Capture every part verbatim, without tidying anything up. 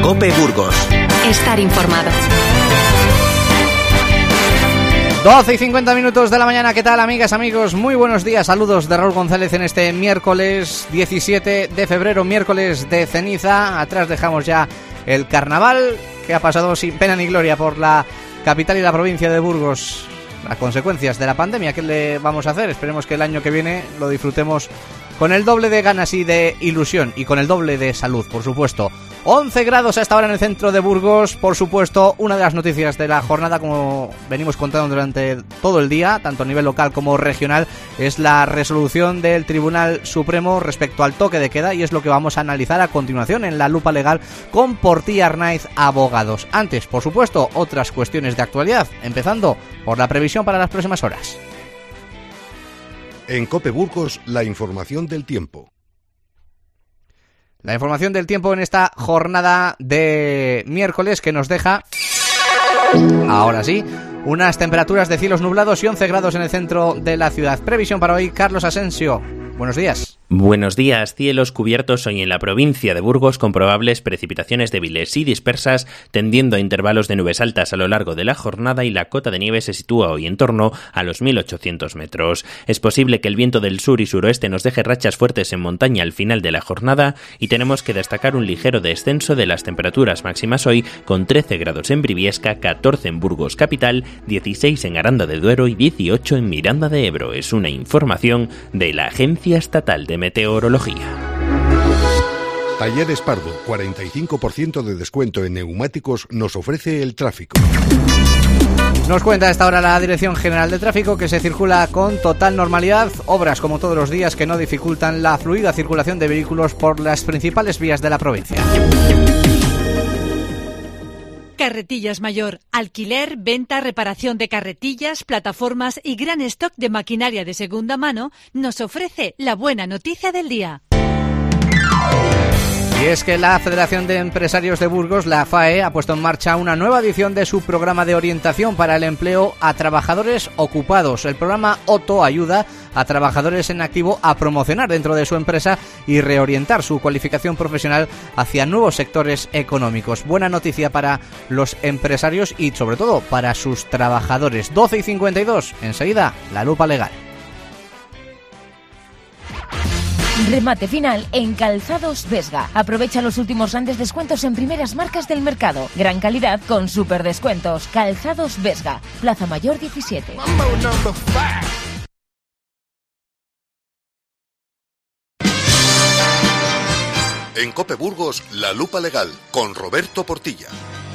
COPE Burgos. Estar informado. doce y cincuenta minutos de la mañana. ¿Qué tal, amigas, amigos? Muy buenos días. Saludos de Raúl González en este miércoles diecisiete de febrero, miércoles de ceniza. Atrás dejamos ya el carnaval, que ha pasado sin pena ni gloria por la capital y la provincia de Burgos. Las consecuencias de la pandemia, ¿qué le vamos a hacer? Esperemos que el año que viene lo disfrutemos con el doble de ganas y de ilusión, y con el doble de salud, por supuesto. once grados a esta hora en el centro de Burgos. Por supuesto, una de las noticias de la jornada, como venimos contando durante todo el día, tanto a nivel local como regional, es la resolución del Tribunal Supremo respecto al toque de queda, y es lo que vamos a analizar a continuación en la lupa legal con Portilla Arnaiz Abogados. Antes, por supuesto, otras cuestiones de actualidad, empezando por la previsión para las próximas horas. En COPE Burgos, la información del tiempo. La información del tiempo en esta jornada de miércoles, que nos deja, ahora sí, unas temperaturas de cielos nublados y once grados en el centro de la ciudad. Previsión para hoy, Carlos Asensio. Buenos días. Buenos días. Cielos cubiertos hoy en la provincia de Burgos, con probables precipitaciones débiles y dispersas, tendiendo a intervalos de nubes altas a lo largo de la jornada, y la cota de nieve se sitúa hoy en torno a los mil ochocientos metros. Es posible que el viento del sur y suroeste nos deje rachas fuertes en montaña al final de la jornada, y tenemos que destacar un ligero descenso de las temperaturas máximas hoy, con trece grados en Briviesca, catorce en Burgos capital, dieciséis en Aranda de Duero y dieciocho en Miranda de Ebro. Es una información de la Agencia Estatal de Meteorología. Talleres Pardo, cuarenta y cinco por ciento de descuento en neumáticos nos ofrece el tráfico. Nos cuenta a esta hora la Dirección General de Tráfico que se circula con total normalidad. Obras, como todos los días, que no dificultan la fluida circulación de vehículos por las principales vías de la provincia. Carretillas Mayor. Alquiler, venta, reparación de carretillas, plataformas y gran stock de maquinaria de segunda mano nos ofrece la buena noticia del día. Y es que la Federación de Empresarios de Burgos, la F A E, ha puesto en marcha una nueva edición de su programa de orientación para el empleo a trabajadores ocupados. El programa OTO ayuda a trabajadores en activo a promocionar dentro de su empresa y reorientar su cualificación profesional hacia nuevos sectores económicos. Buena noticia para los empresarios y, sobre todo, para sus trabajadores. doce y cincuenta y dos, enseguida, la lupa legal. Remate final en Calzados Vesga. Aprovecha los últimos grandes descuentos en primeras marcas del mercado. Gran calidad con super descuentos. Calzados Vesga, Plaza Mayor diecisiete. En COPE Burgos, la lupa legal con Roberto Portilla.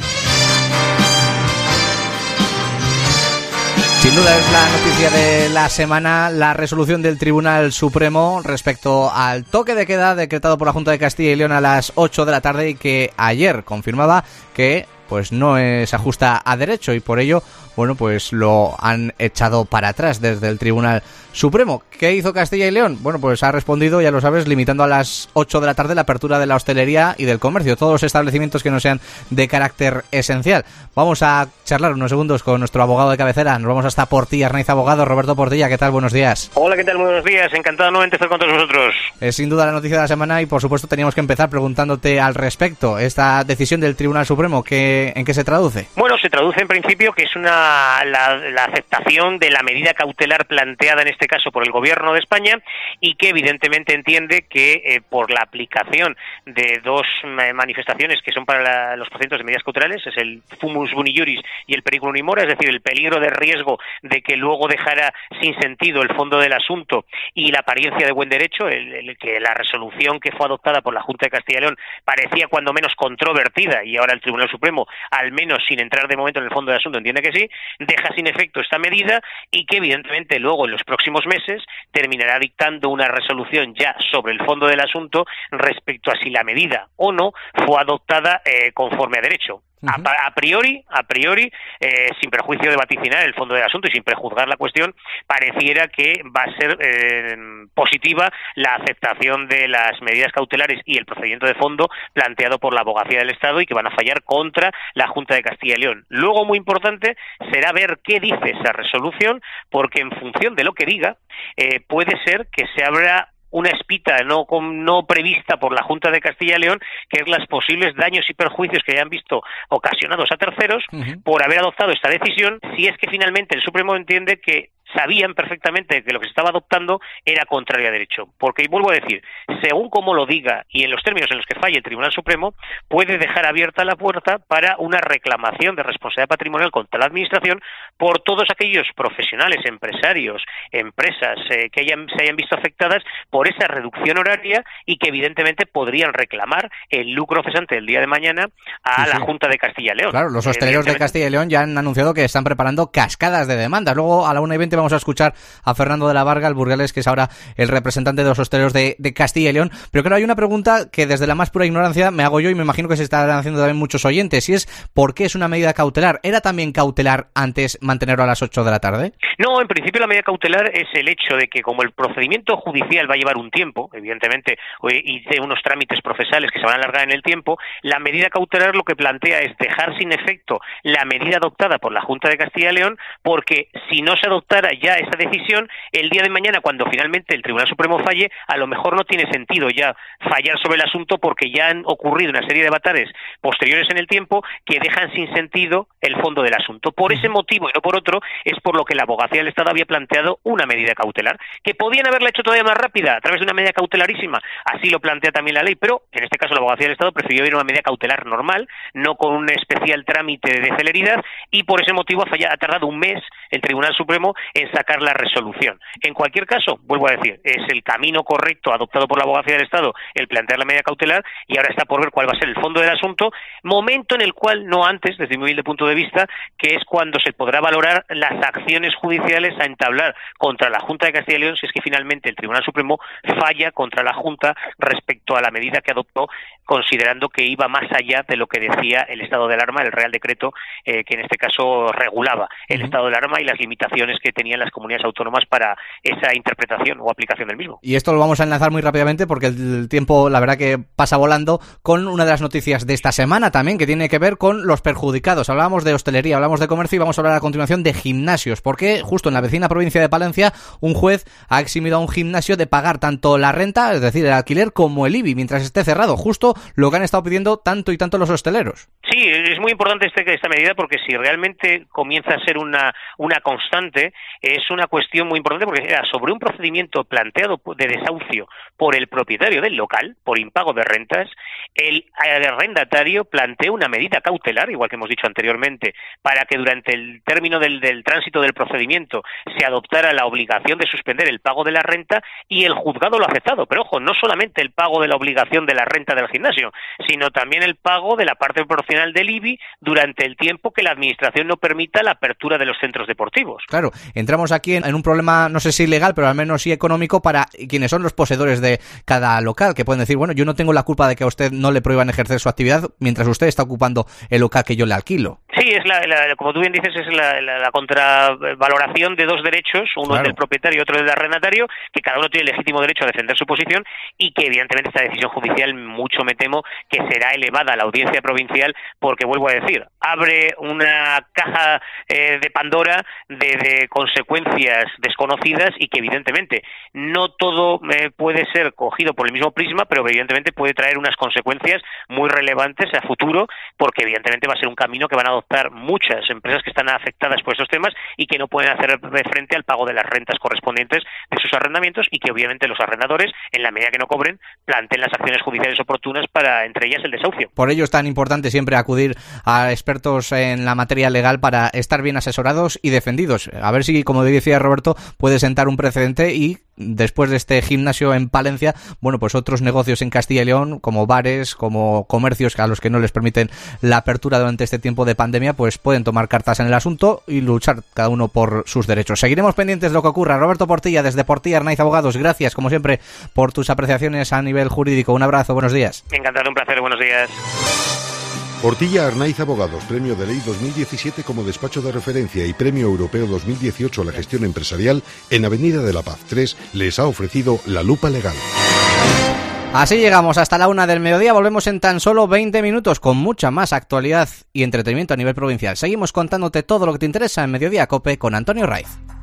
Sin duda es la noticia de la semana, la resolución del Tribunal Supremo respecto al toque de queda decretado por la Junta de Castilla y León a las ocho de la tarde, y que ayer confirmaba que pues no se ajusta a derecho, y por ello, bueno, pues lo han echado para atrás desde el Tribunal Supremo. ¿Qué hizo Castilla y León? Bueno, pues ha respondido, ya lo sabes, limitando a las ocho de la tarde la apertura de la hostelería y del comercio, todos los establecimientos que no sean de carácter esencial. Vamos a charlar unos segundos con nuestro abogado de cabecera. Nos vamos hasta Portilla Arnaiz Abogados. Roberto Portilla, ¿qué tal? Buenos días. Hola, ¿qué tal? Muy buenos días. Encantado nuevamente de estar con todos vosotros. Es sin duda la noticia de la semana, y por supuesto teníamos que empezar preguntándote al respecto. Esta decisión del Tribunal Supremo, ¿qué, ¿en qué se traduce? Bueno, se traduce en principio que es una la, la aceptación de la medida cautelar planteada en este caso por el Gobierno de España, y que evidentemente entiende que eh, por la aplicación de dos eh, manifestaciones que son para la, los procedimientos de medidas cautelares, es el fumus boni juris y el periculum in mora, es decir, el peligro de riesgo de que luego dejara sin sentido el fondo del asunto y la apariencia de buen derecho, el, el que la resolución que fue adoptada por la Junta de Castilla y León parecía cuando menos controvertida, y ahora el Tribunal Supremo, al menos sin entrar de momento en el fondo del asunto, entiende que sí, deja sin efecto esta medida, y que evidentemente luego en los próximos meses terminará dictando una resolución ya sobre el fondo del asunto respecto a si la medida o no fue adoptada eh, conforme a derecho. A, a priori, a priori, eh, sin prejuicio de vaticinar el fondo del asunto y sin prejuzgar la cuestión, pareciera que va a ser eh, positiva la aceptación de las medidas cautelares y el procedimiento de fondo planteado por la Abogacía del Estado, y que van a fallar contra la Junta de Castilla y León. Luego, muy importante, será ver qué dice esa resolución, porque en función de lo que diga, eh, puede ser que se abra una espita no, no prevista por la Junta de Castilla y León, que es los posibles daños y perjuicios que hayan visto ocasionados a terceros uh-huh. por haber adoptado esta decisión, si es que finalmente el Supremo entiende que sabían perfectamente que lo que se estaba adoptando era contrario a derecho. Porque, y vuelvo a decir, según como lo diga y en los términos en los que falle el Tribunal Supremo, puede dejar abierta la puerta para una reclamación de responsabilidad patrimonial contra la Administración por todos aquellos profesionales, empresarios, empresas eh, que hayan, se hayan visto afectadas por esa reducción horaria y que evidentemente podrían reclamar el lucro cesante del día de mañana a sí, la sí. Junta de Castilla y León. Claro, los hosteleros de Castilla y León ya han anunciado que están preparando cascadas de demandas. Luego a la una y veinte vamos a escuchar a Fernando de la Varga, el burgalés, que es ahora el representante de los hosteleros de, de Castilla y León. Pero claro, hay una pregunta que desde la más pura ignorancia me hago yo y me imagino que se están haciendo también muchos oyentes, y es ¿por qué es una medida cautelar? ¿Era también cautelar antes mantenerlo a las ocho de la tarde? No, en principio la medida cautelar es el hecho de que como el procedimiento judicial va a llevar un tiempo, evidentemente, y de unos trámites procesales que se van a alargar en el tiempo, la medida cautelar lo que plantea es dejar sin efecto la medida adoptada por la Junta de Castilla y León, porque si no se adoptara ya esa decisión, el día de mañana, cuando finalmente el Tribunal Supremo falle, a lo mejor no tiene sentido ya fallar sobre el asunto, porque ya han ocurrido una serie de avatares posteriores en el tiempo que dejan sin sentido el fondo del asunto. Por ese motivo y no por otro, es por lo que la Abogacía del Estado había planteado una medida cautelar, que podían haberla hecho todavía más rápida, a través de una medida cautelarísima, así lo plantea también la ley, pero en este caso la Abogacía del Estado prefirió ir a una medida cautelar normal, no con un especial trámite de celeridad, y por ese motivo ha, fallado, ha tardado un mes el Tribunal Supremo en sacar la resolución. En cualquier caso, vuelvo a decir, es el camino correcto adoptado por la Abogacía del Estado el plantear la medida cautelar, y ahora está por ver cuál va a ser el fondo del asunto, momento en el cual, no antes, desde mi humilde punto de vista, que es cuando se podrá valorar las acciones judiciales a entablar contra la Junta de Castilla y León si es que finalmente el Tribunal Supremo falla contra la Junta respecto a la medida que adoptó, considerando que iba más allá de lo que decía el estado de alarma, el Real Decreto, eh, que en este caso regulaba el estado de alarma y las limitaciones que tenían las comunidades autónomas para esa interpretación o aplicación del mismo. Y esto lo vamos a enlazar muy rápidamente porque el tiempo, la verdad, que pasa volando, con una de las noticias de esta semana también, que tiene que ver con los perjudicados. Hablábamos de hostelería, hablamos de comercio y vamos a hablar a continuación de gimnasios, porque justo en la vecina provincia de Palencia un juez ha eximido a un gimnasio de pagar tanto la renta, es decir, el alquiler, como el I B I mientras esté cerrado, justo lo que han estado pidiendo tanto y tanto los hosteleros. Sí, es muy importante este, esta medida, porque si realmente comienza a ser una, una constante, es una cuestión muy importante, porque era sobre un procedimiento planteado de desahucio por el propietario del local, por impago de rentas. El arrendatario planteó una medida cautelar, igual que hemos dicho anteriormente, para que durante el término del, del tránsito del procedimiento se adoptara la obligación de suspender el pago de la renta, y el juzgado lo ha aceptado. Pero ojo, no solamente el pago de la obligación de la renta del gimnasio, sino también el pago de la parte proporcional del I B I durante el tiempo que la Administración no permita la apertura de los centros deportivos. Claro, entramos aquí en, en un problema, no sé si legal, pero al menos sí económico, para quienes son los poseedores de cada local, que pueden decir, bueno, yo no tengo la culpa de que a usted no le prohíban ejercer su actividad mientras usted está ocupando el local que yo le alquilo. Sí, es la, la como tú bien dices, es la, la, la contravaloración de dos derechos, uno claro. del propietario y otro del arrendatario, que cada uno tiene el legítimo derecho a defender su posición, y que evidentemente esta decisión judicial, mucho me temo que será elevada a la audiencia provincial, porque vuelvo a decir, abre una caja eh, de Pandora de, de consecuencias desconocidas, y que evidentemente no todo eh, puede ser cogido por el mismo prisma, pero evidentemente puede traer unas consecuencias muy relevantes a futuro, porque evidentemente va a ser un camino que van a adoptar muchas empresas que están afectadas por estos temas y que no pueden hacer frente al pago de las rentas correspondientes de sus arrendamientos, y que obviamente los arrendadores, en la medida que no cobren, planteen las acciones judiciales oportunas para, entre ellas, el desahucio. Por ello es tan importante siempre acudir a expertos en la materia legal para estar bien asesorados y defendidos. A ver si, como decía Roberto, puede sentar un precedente y, después de este gimnasio en Palencia, bueno, pues otros negocios en Castilla y León, como bares, como comercios a los que no les permiten la apertura durante este tiempo de pandemia, pues pueden tomar cartas en el asunto y luchar cada uno por sus derechos. Seguiremos pendientes de lo que ocurra. Roberto Portilla, desde Portilla Arnaiz Abogados, gracias, como siempre, por tus apreciaciones a nivel jurídico. Un abrazo, buenos días. Encantado, un placer, buenos días. Portilla Arnaiz Abogados, Premio de Ley dos mil diecisiete como despacho de referencia y Premio Europeo dos mil dieciocho a la gestión empresarial, en Avenida de la Paz tres, les ha ofrecido la lupa legal. Así llegamos hasta la una del mediodía. Volvemos en tan solo veinte minutos con mucha más actualidad y entretenimiento a nivel provincial. Seguimos contándote todo lo que te interesa en Mediodía Cope con Antonio Raiz.